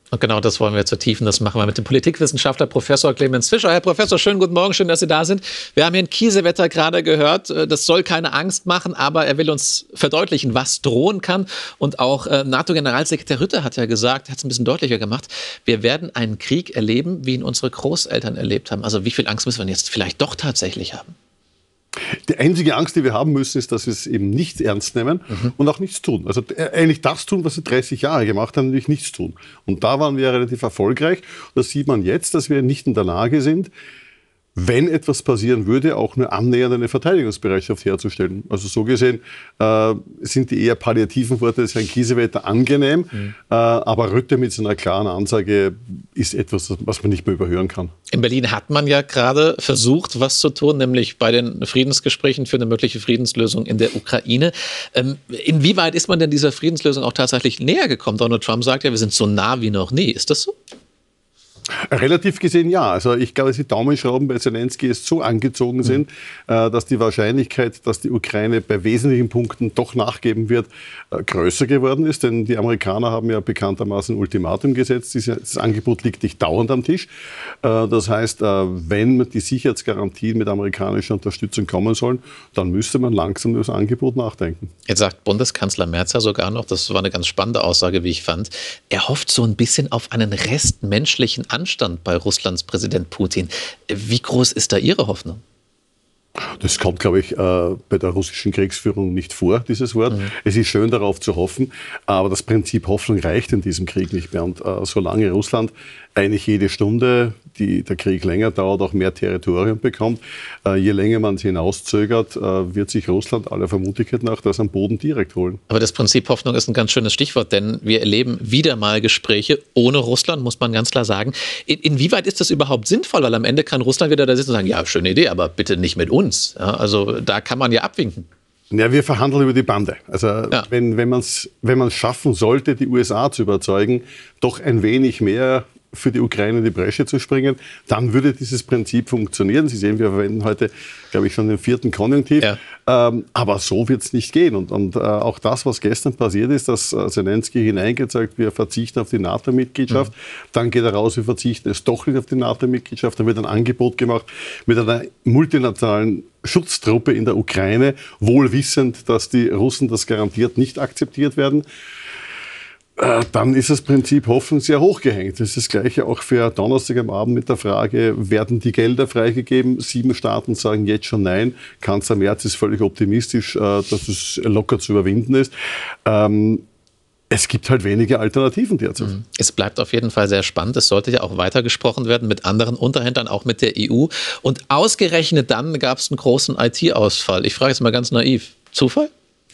Und genau das wollen wir jetzt vertiefen. Das machen wir mit dem Politikwissenschaftler Professor Clemens Fischer. Herr Professor, schönen guten Morgen, schön, dass Sie da sind. Wir haben hier ein Kiesewetter gerade gehört. Das soll keine Angst machen, aber er will uns verdeutlichen, was drohen kann. Und auch NATO-Generalsekretär Rutte hat ja gesagt, hat es ein bisschen deutlicher gemacht, wir werden einen Krieg erleben, wie ihn unsere Großeltern erlebt haben. Also wie viel Angst müssen wir jetzt vielleicht doch tatsächlich haben? Die einzige Angst, die wir haben müssen, ist, dass wir es eben nicht ernst nehmen und auch nichts tun. Also eigentlich das tun, was sie 30 Jahre gemacht haben, nämlich nichts tun. Und da waren wir relativ erfolgreich. Das sieht man jetzt, dass wir nicht in der Lage sind, wenn etwas passieren würde, auch nur annähernd eine Verteidigungsbereitschaft herzustellen. Also so gesehen sind die eher palliativen Worte des Herrn Kiesewetter angenehm, aber Rutte mit seiner klaren Ansage ist etwas, was man nicht mehr überhören kann. In Berlin hat man ja gerade versucht, was zu tun, nämlich bei den Friedensgesprächen für eine mögliche Friedenslösung in der Ukraine. Inwieweit ist man denn dieser Friedenslösung auch tatsächlich näher gekommen? Donald Trump sagt ja, wir sind so nah wie noch nie. Ist das so? Relativ gesehen ja. Also ich glaube, die Daumenschrauben bei Zelensky jetzt so angezogen sind, dass die Wahrscheinlichkeit, dass die Ukraine bei wesentlichen Punkten doch nachgeben wird, größer geworden ist. Denn die Amerikaner haben ja bekanntermaßen ein Ultimatum gesetzt. Das Angebot liegt nicht dauernd am Tisch. Das heißt, wenn die Sicherheitsgarantien mit amerikanischer Unterstützung kommen sollen, dann müsste man langsam über das Angebot nachdenken. Jetzt sagt Bundeskanzler Merz ja sogar noch, das war eine ganz spannende Aussage, wie ich fand, er hofft so ein bisschen auf einen Rest menschlichen Anstand bei Russlands Präsident Putin. Wie groß ist da Ihre Hoffnung? Das kommt, glaube ich, bei der russischen Kriegsführung nicht vor, dieses Wort. Es ist schön, darauf zu hoffen, aber das Prinzip Hoffnung reicht in diesem Krieg nicht mehr. Und solange Russland eigentlich jede Stunde, die der Krieg länger dauert, auch mehr Territorium bekommt, je länger man es hinauszögert, wird sich Russland aller Vermutlichkeit nach das am Boden direkt holen. Aber das Prinzip Hoffnung ist ein ganz schönes Stichwort, denn wir erleben wieder mal Gespräche ohne Russland, muss man ganz klar sagen. Inwieweit ist das überhaupt sinnvoll? Weil am Ende kann Russland wieder da sitzen und sagen, ja, schöne Idee, aber bitte nicht mit uns. Ja, also da kann man ja abwinken. Ja, wir verhandeln über die Bande. Also ja. wenn man es schaffen sollte, die USA zu überzeugen, doch ein wenig mehr für die Ukraine in die Bresche zu springen, dann würde dieses Prinzip funktionieren. Sie sehen, wir verwenden heute, glaube ich, schon den 4. Konjunktiv. Ja. Aber so wird es nicht gehen. Und auch das, was gestern passiert ist, dass Zelensky hineingezeigt, wir verzichten auf die NATO-Mitgliedschaft. Dann geht er raus, wir verzichten es doch nicht auf die NATO-Mitgliedschaft. Dann wird ein Angebot gemacht mit einer multinationalen Schutztruppe in der Ukraine, wohl wissend, dass die Russen das garantiert nicht akzeptiert werden. Dann ist das Prinzip Hoffnung sehr hoch gehängt. Das ist das Gleiche auch für Donnerstag am Abend mit der Frage, werden die Gelder freigegeben? 7 Staaten sagen jetzt schon nein. Kanzler Merz ist völlig optimistisch, dass es locker zu überwinden ist. Es gibt halt wenige Alternativen derzeit. Es bleibt auf jeden Fall sehr spannend. Es sollte ja auch weitergesprochen werden mit anderen Unterhändlern, auch mit der EU. Und ausgerechnet dann gab es einen großen IT-Ausfall. Ich frage jetzt mal ganz naiv. Zufall?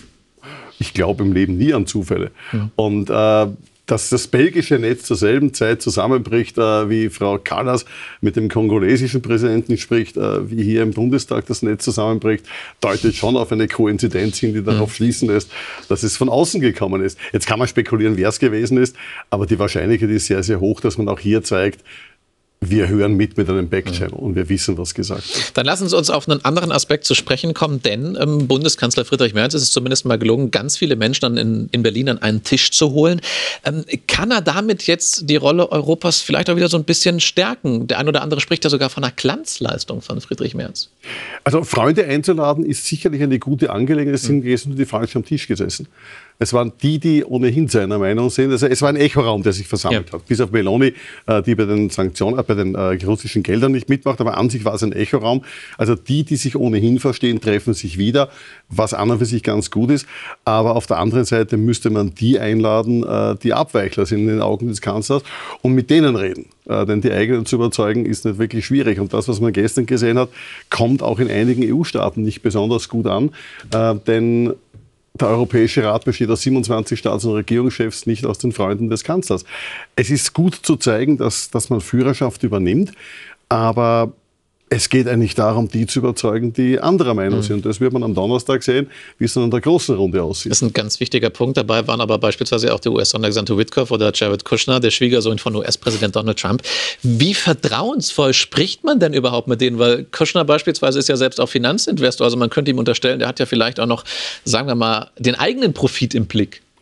Ich glaube im Leben nie an Zufälle. Und dass das belgische Netz zur selben Zeit zusammenbricht, wie Frau Kallas mit dem kongolesischen Präsidenten spricht, wie hier im Bundestag das Netz zusammenbricht, deutet schon auf eine Koinzidenz hin, die darauf schließen lässt, dass es von außen gekommen ist. Jetzt kann man spekulieren, wer es gewesen ist, aber die Wahrscheinlichkeit ist sehr, sehr hoch, dass man auch hier zeigt, wir hören mit einem Backchannel und wir wissen, was gesagt wird. Dann lassen Sie uns auf einen anderen Aspekt zu sprechen kommen, denn Bundeskanzler Friedrich Merz ist es zumindest mal gelungen, ganz viele Menschen in Berlin an einen Tisch zu holen. Kann er damit jetzt die Rolle Europas vielleicht auch wieder so ein bisschen stärken? Der ein oder andere spricht ja sogar von einer Glanzleistung von Friedrich Merz. Also Freunde einzuladen ist sicherlich eine gute Angelegenheit. Es sind nur die falsch am Tisch gesessen. Es waren die ohnehin seiner Meinung sind. Also es war ein Echoraum, der sich versammelt hat. Bis auf Meloni, die bei den Sanktionen, bei den russischen Geldern nicht mitmacht. Aber an sich war es ein Echoraum. Also die sich ohnehin verstehen, treffen sich wieder, was an und für sich ganz gut ist. Aber auf der anderen Seite müsste man die einladen, die Abweichler sind in den Augen des Kanzlers und mit denen reden. Denn die eigenen zu überzeugen, ist nicht wirklich schwierig. Und das, was man gestern gesehen hat, kommt auch in einigen EU-Staaten nicht besonders gut an. Denn der Europäische Rat besteht aus 27 Staats- und Regierungschefs, nicht aus den Freunden des Kanzlers. Es ist gut zu zeigen, dass man Führerschaft übernimmt, aber es geht eigentlich darum, die zu überzeugen, die anderer Meinung sind. Und das wird man am Donnerstag sehen, wie es dann in der großen Runde aussieht. Das ist ein ganz wichtiger Punkt. Dabei waren aber beispielsweise auch der US-Sondergesandte Witkoff oder Jared Kushner, der Schwiegersohn von US-Präsident Donald Trump. Wie vertrauensvoll spricht man denn überhaupt mit denen? Weil Kushner beispielsweise ist ja selbst auch Finanzinvestor. Also man könnte ihm unterstellen, der hat ja vielleicht auch noch, sagen wir mal, den eigenen Profit im Blick.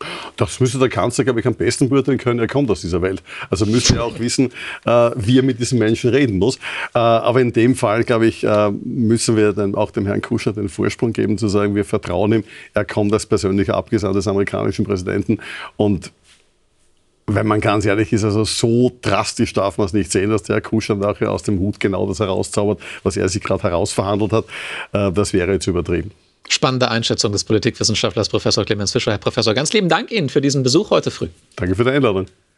Das müsste der Kanzler, glaube ich, am besten beurteilen können. Er kommt aus dieser Welt. Also müsste er auch wissen, wie er mit diesen Menschen reden muss. Aber in dem Fall, glaube ich, müssen wir dann auch dem Herrn Kushner den Vorsprung geben, zu sagen, wir vertrauen ihm. Er kommt als persönlicher Abgesandter des amerikanischen Präsidenten. Und wenn man ganz ehrlich ist, also so drastisch darf man es nicht sehen, dass der Herr Kushner nachher aus dem Hut genau das herauszaubert, was er sich gerade herausverhandelt hat. Das wäre jetzt übertrieben. Spannende Einschätzung des Politikwissenschaftlers Professor Clemens Fischer. Herr Professor, ganz lieben Dank Ihnen für diesen Besuch heute früh. Danke für die Einladung.